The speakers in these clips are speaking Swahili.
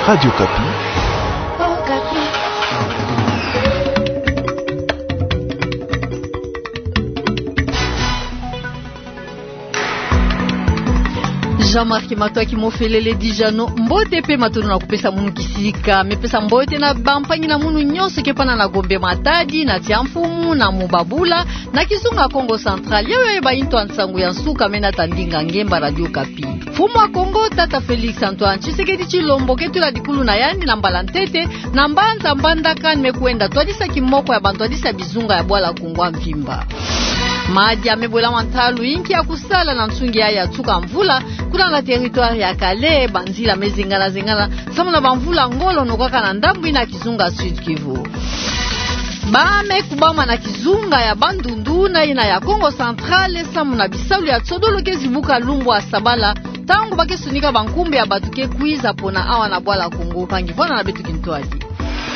Radio Kapi. Oh, Kapi. Jean-Marc Matwaki mofelele dijano mbote pe matunu na kupesa munu kisika mepesa mbote na bampangi na munu nyonso kepana na Gombe Matadi na Tiamfumu na Mubabula na Kizunga Kongo Central yewe ba into ansangu ya nsuka mena tandinga ngemba Radio Kapi. Fumu wa Kongo Tata Felix Antoine Tshisekedi Chilombo ketula dikulu na yandi na mbalantete na mbanza mbandaka nimekuenda twadisa kimoko ya bantu twadisa bizunga ya bwala kungwa mvimba. Maji amebola mantalu inki ya kusala na nsungi ya tuka mvula kuna na territoire ya Kale banzila mezingala samuna bamvula ngolo nokaka na ndambu na Kizunga Sud Kivu. Bame kubama na Kizunga ya Bandundu na ina ya Kongo Central samuna bisalu ya tsodolo kezibuka lumbu asabala tangu bakesunika bankumbe ya batuke kwiza pona awa na bwala Kongo pangivona na betu kintwadi.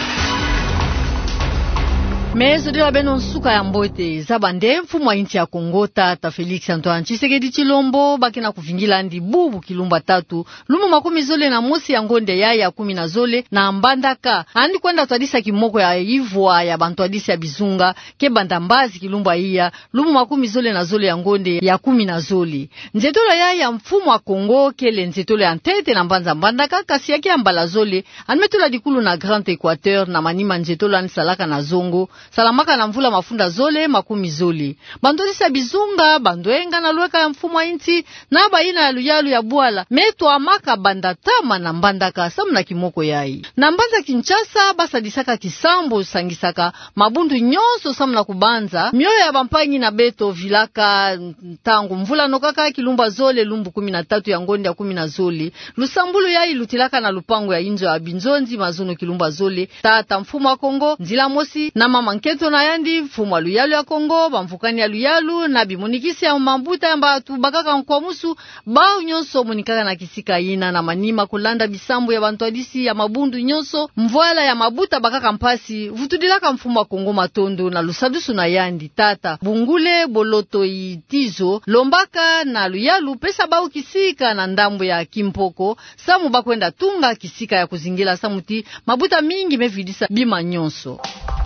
Mezo de la benonsuka ya mbote zabande mfumu wa inchi ya Kongo Tata Felix Antoine Tshisekedi Chilombo bakina kuvingila ndi bubu kilumba tatu lumu makumi zole na mosi ya ngonde ya 10 zole na mbandaka andi kwenda twadisa kimoko ya Ivwa ya bantu adisi ya bizunga ke bandambazi kilumba iya lumu makumi zole na zole ya ngonde ya 10 zole nzetolo ya mfumu wa Kongo kele nzetolo ya ntete na mbanza mbandaka kasi yake ya mbala zole anmetula dikulu na Grand Equateur na manima nzetolo anisalaka na zongo salamaka na mvula mafunda zole makumi zole bandolisa bizunga bandoenga na lueka ya mfumu wa inti na baina ya luyalu ya bwala meto amaka bandatama na mbandaka samuna kimoko yai na mbanza Kinshasa basadisaka kisambo sangisaka mabundu nyonso samuna kubanza mioyo ya bampangi na beto vilaka tangu mvula nokaka kilumba zole lumbu 13 ya ngonde ya 10 zole lusambulu yai lutilaka na lupango ya inzo ya binzonzi mazuno kilumba zole Tata mfumu wa Kongo nzila mosi na mama nketo na yandi mfumu wa luyalu ya Kongo bamfukani ya luyalu na bimunikisi ya mambuta yamba tubakaka kwa musu bao nyonso munikaka na kisika ina na manima kulanda bisambu ya bantu adisi ya mabundu nyonso mvwala ya mabuta bakaka mpasi vutudilaka mfumu wa Kongo matondo na lusadusu na yandi Tata bungule boloto itizo lombaka na luyalu pesa bao kisika na ndambu ya Kimpoko samu bakwenda tunga kisika ya kuzingila samuti mabuta mingi mevidisa bima nyonso.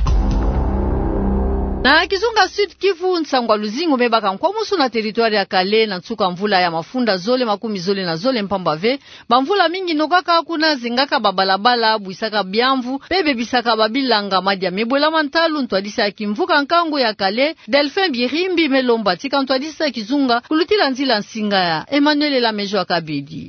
Na Kizunga Sud Kivu nsangwa luzingo mebaka kwa musu na territoire ya Kale na tsuka mvula ya mafunda zole makumi zole na zole mpambave bamvula mingi nokaka kuna zingaka babalabala buisaka biamvu pebe bisaka babilanga madia mebola mantalu ntwadisa kimvuka nkango ya Kale Delphin Birimbi melomba tika ntwadisa Kizunga kulutila nzila nsinga ya Emmanuel la Mejo akabedi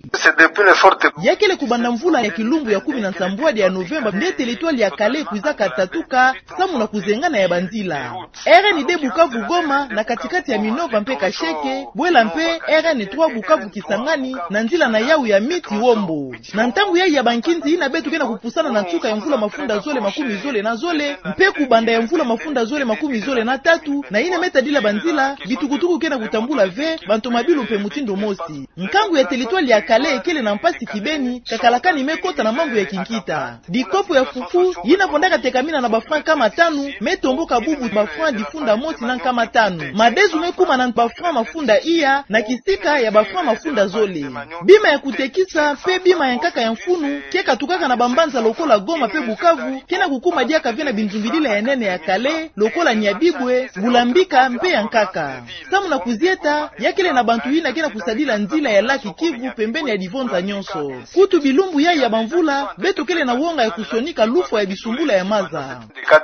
yakele kubanda mvula ya kilumbu ya 17 ya Novemba nde territoire ya Kale kuizaka tatuka samu na kuzengana ya banzila RN2 Bukavu Goma na katikati ya Minova mpe Kasheke, Bwela mpe RN3 Bukavu Kisangani na nzila na yau ya miti Wombo. Na ntangu ya bankinzi ina betu kena kupusana na tsuka ya mvula mafunda zole makumi zole na zole, mpe kubanda ya mvula mafunda zole makumi zole na tatu, na ine meta dila banzila, bitukutuku kena kutambula ve, bantomabilu mpe mutindo mosi. Nkangu ya territoire ya Kale ekele na mpasi Kibeni, kakalakani mekota na mambu ya Kinkita. Dikopo ya fufu, yina pondaka tekamina na bafran kama tanu, metombo kabubu bafran difunda mosi na kama tanu. Madezu mekuma na bafran mafunda iya na kisika ya bafran mafunda zole. Bima ya kutekisa pe bima ya nkaka ya mfunu keka tukaka na bambanza lokola Goma pe Bukavu kena kukuma dia kavena binzumbilila ya nene ya Kale lokola Nyabibwe Bulambika mpe ya nkaka. Samu na kuzieta yakele na bantu hina kena kusadila nzila ya Laki Kivu pembeni ya divonza nyonso. Kutu bilumbu ya bamvula beto kele na wonga ya kusonika lufu ya bisumbula ya maza.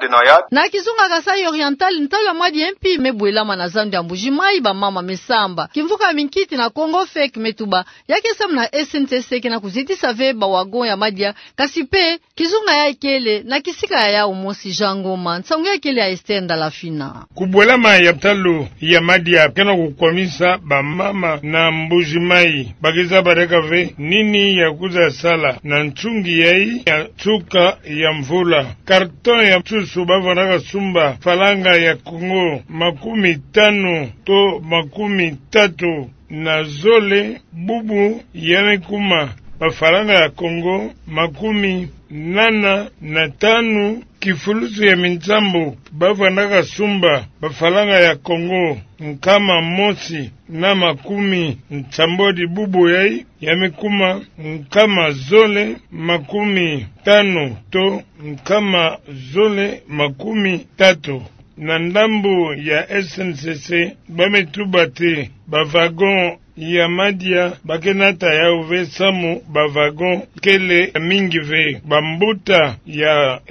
Na Kizunga Kasai Oriental ntala mwadi MP mebwela manazandu ya Mbujimai ba mama mesamba kimvuka minkiti na Kongo fek metuba yake sam na SNTC kena kuzitisa veba wagon ya madia kasipe Kizunga ya ikele na kisika ya umosi Jangoma nsangu ya ikele ya Estenda la fina kubwela ma ya talo ya madia kena kukomisa ba mama na Mbujimai bagiza baraka ve nini ya kuza sala na nchungi ya tsuka ya mvula karton ya tsusu bavonaka sumba falanga ya Kongo 50 to 30 na zole bubu yana kuma bafaranga ya Kongo 85. Kifulusu ya minzambu bavandaka sumba bafaranga ya Kongo nkama mosi na 10 bubu yai yamekuma nkama zole 50 to nkama zole 30. Na ndambu ya SNCC bametubate bavagon ya Madia bakenata ya uve samu bavagon kele mingi ve bambuta ya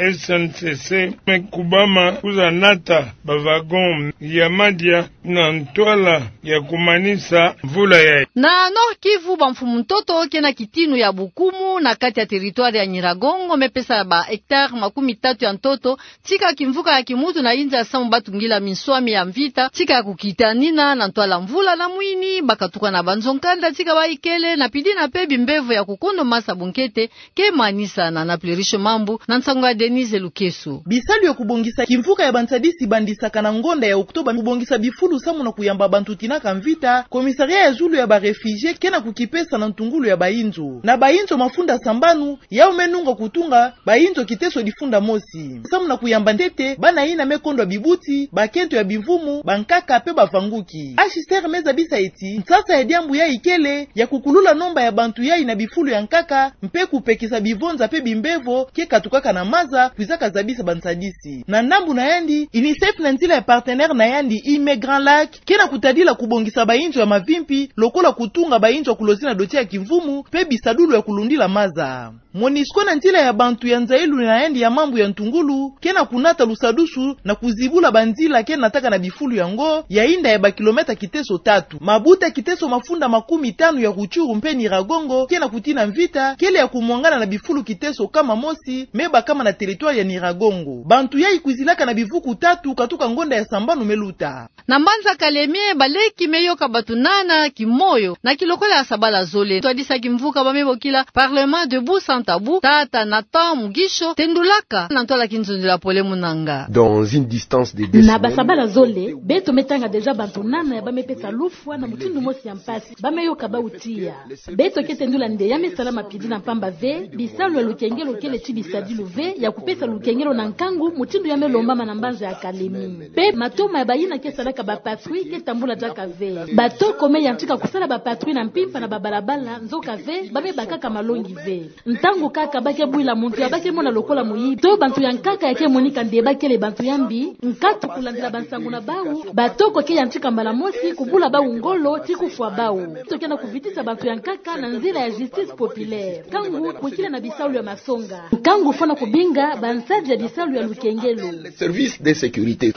SNCC mekubama kuza nata bavagon ya Madia na ntwala ya kumanisa mvula ya na Nord Kivu bamfumu mtoto kena kitinu ya Bukumu na kati ya teritwari ya Nyiragongo mepesa ba hectare 30 ya ntoto tika kimvuka ya kimutu na inja samu batungila minswami ya mvita tika ya kukitanina na ntwala mvula na mwini bakatuka na banzonkanda tika baikele na pidi na pebi mbevu ya kukondo masa bunkete ke manisa na naplirisho mambu na nsangwa Denise Lukesu. Bisalu ya kubongisa kimvuka ya Bansadisi bandisaka na ngonda ya Oktoba kubongisa bifulu samu na kuyamba bantu tinaka mvita komisaria ya Zulu ya barefugie kena kukipesa na ntungulu ya Bayinzo na Bayinzo mafunda sambanu ya umenunga kutunga Bayinzo kiteso difunda mosi samu na kuyamba ndete bana ina mekondo bibuti bakento ya bivumu bankaka pe bavanguki ashister meza bisa eti sasa ya diambu ya ikele ya kukulula nomba ya bantu ya ina bifulu ya nkaka mpe kupekisa bivonza pe bimbevo ke katukaka na maza kwizaka zabisa Bansadisi na ndambu na yandi UNICEF na nzila ya partenaire na yandi ime Grand Lac kena kutadila kubongisa Bayinzo ya mavimpi lokola kutunga Bayinzo kulozina dotia ya kivumu pe bisadulu ya kulundila maza MONUSCO na nzila ya bantu ya Nzailu na yandi ya mambu ya ntungulu kena kunata lusadusu na kuzibula banzila kena nataka na bifulu ya ngo ya inda ya bakilometa kiteso 3 mabuta kiteso mafunda 50 ya Ruchuru mpe Nyiragongo kena kutina mvita kele ya kumwangana na bifulu kiteso kama mosi meba kama na teritwari ya Nyiragongo bantu ya ikuzilaka na bivuku 3 katuka ngonda ya Sambanu meluta na Mbanza Kalemie baleki meyoka batunana kimoyo na kilokola ya Sabala Zole twadisa kimvuka bamebokila Parlement debout sans tabou tata Nathan Mugisho tendulaka na ntola kinzondela pole munanga dans une distance de 2 na Basabala Zole beto metanga deja batunana ya bamepesa lufwa na mutundu mosi ya mpasi bameyoka bautia beto ketendula nde ya mesala mapidi na pamba ve bisalu ya lukengelo kele ti bisadilu ve ya kupesa lukengelo na nkangu mutundu ya melombama na Mbanza ya Kalemi pe matoma ya bayina kesalaka bapatrouille ketambula jaka ve bato kome ya ntika kusala bapatrouille na mpimpa na babalabala nzoka ve babe bakaka malongi ve ntango kaka bake bwila muntu ya bake mona lokola muyi to bantu ya nkaka yake monika nde bakele bantu yambi nkatu kulandila bansangu na bau batoko ke ya ntika mbala mosi kubula bau ngolo tikufwa bau tokena kuvitisa bantu ya nkaka na nzila ya justice populaire kangu mwikile na bisaulu ya masonga kangu fana kubinga bansaji ya bisaulu ya lukengelo service de sécurité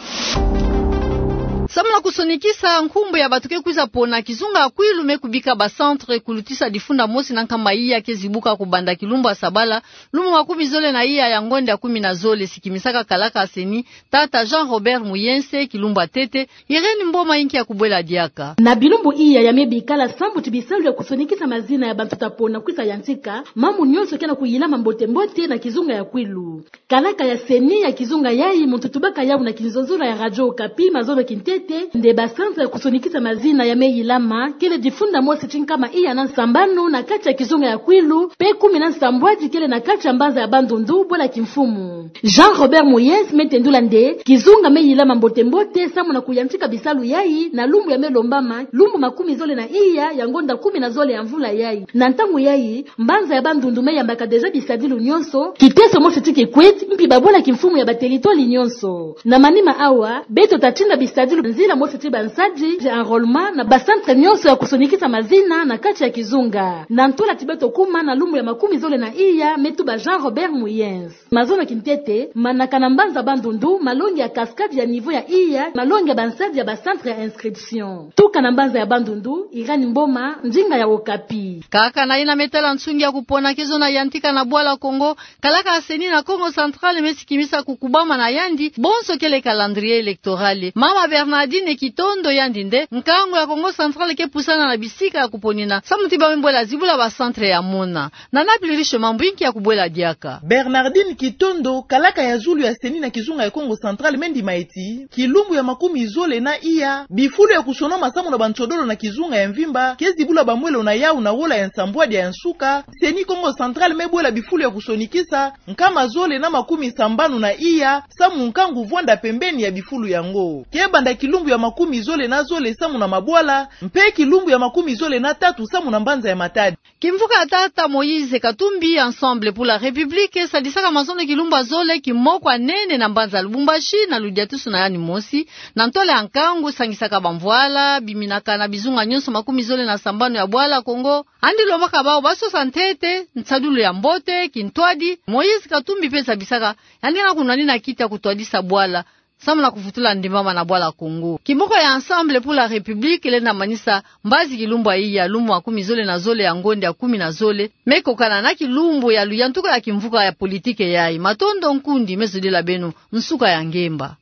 samuna kusonikisa nkumbu ya batuke kuiza pona kizunga kwilu mekubika ba centre kulutisa difunda mosi na nkamba iya kezibuka kubanda kilumbu wa Sabala lumu 10 zole na iya ya ngonde ya 10 zole sikimisaka kalaka aseni tata Jean Robert Muyense kilumbu atete Irene Mboma inki ya kubwela diaka na bilumbu iya ya mebikala sambu tibisalu ya kusonikisa mazina ya bantu tapona kuisa yantika mamu nyonso kena kuyilama mbote mbote na kizunga ya kwilu kalaka ya seni ya kizunga yai mututubaka yau na kinzonzura ya radio Okapi mazolo kinte nde basanza kusonikisa mazina ya meyilama kele difunda mosi chinkama iya na Sambano na kati ya kizunga ya kwilu pe 10 na Sambwaji kele na kati ya Mbanza ya Bandundu bola kimfumu Jean Robert Moyes metendula nde kizunga meyilama mbote mbote samu na kuyantika bisalu yai na lumbu ya melombama lumbu 10 zole na iya ya ngonda 10 na zole ya mvula yai na ntangu yai Mbanza ya Bandundu meyambaka deja bisadilu nyonso kiteso mosi tiki kwet mpi babola kimfumu ya batelitoli nyonso na manima awa beto tatinda bisadilu nzila mosi ti bansaji ya enrôlement na basantre nyonso ya kusonikisa mazina na kati ya kizunga na ntola tibeto kuma na lumu ya 10 zole na iya metu ba Jean Robert Muyens mazona kintete manaka na Mbanza Bandundu malongi ya cascade ya niveau ya iya malongi ya bansaji ya basantre ya inscription tuka na Mbanza ya Bandundu Irani Mboma njinga ya Okapi kaka na ina metala nsungi ya kupona kizo na yantika na Bwala Kongo kalaka aseni na Kongo Central mesikimisa kukubama na yandi bonso kele calendrier électoral mama Bernard Bernardine Kitondo yandinde nkango ya Kongo Central ke pusana na bisika ya kuponina samutiba mbwela zibula ba centre ya mona na napilirishe mambwinki ya kubwela diaka. Bernardine Kitondo kalaka ya zulu ya seni na kizunga ya Kongo Central mendi maiti kilumbu ya makumi izole na iya bifulu ya kusona masamu na banchodolo na kizunga ya mvimba kezibula bamwelo na yau na wola ya nsambwadi ya nsuka seni Kongo Central mebwela bifulu ya kusonikisa nkama zole na makumi sambanu na iya samu nkangu vwanda pembeni ya bifulu yango kebanda kilumbu ya makumi izole na zole samu na mabwala mpe kilumbu ya makumi izole na tatu samu na mbanza ya matadi. Kimvuka tata Moïse Katumbi Ensemble pour la République sadisaka mazone kilumba zole kimoko anene na mbanza Lubumbashi na ludiatusu na yani mosi na ntole ankangu sangisaka bamvwala biminaka na bizunga nyonso makumi zole na sambano ya bwala Kongo andi lobaka bao baso santete ntsadulu ya mbote kintwadi. Moïse Katumbi pesa bisaka yani na kunani na kita kutwadisa bwala samu na kufutula ndimama na bwala Kongo. Kimoko ya Ensemble pour la République elena manisa mbazi kilumbu ya lumu wa kumi zole na zole ya ngonde ya 10 na zole meko kana na kilumbu ya luyantuka ya kimvuka ya politike yai matondo nkundi mesodela benu nsuka ya ngemba.